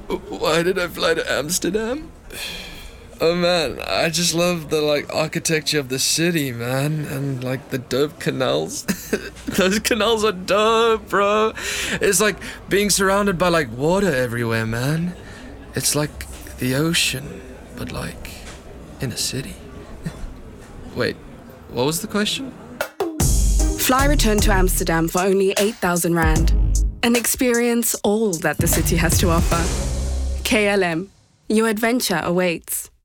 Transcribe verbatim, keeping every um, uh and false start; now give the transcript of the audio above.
Why did I fly to Amsterdam? Oh man, I just love the like architecture of the city, man, and like the dope canals. Those canals are dope, bro. It's like being surrounded by like water everywhere, man. It's like the ocean, but like in a city. Wait, what was the question? Fly return to Amsterdam for only eight thousand rand and experience all that the city has to offer. K L M, your adventure awaits.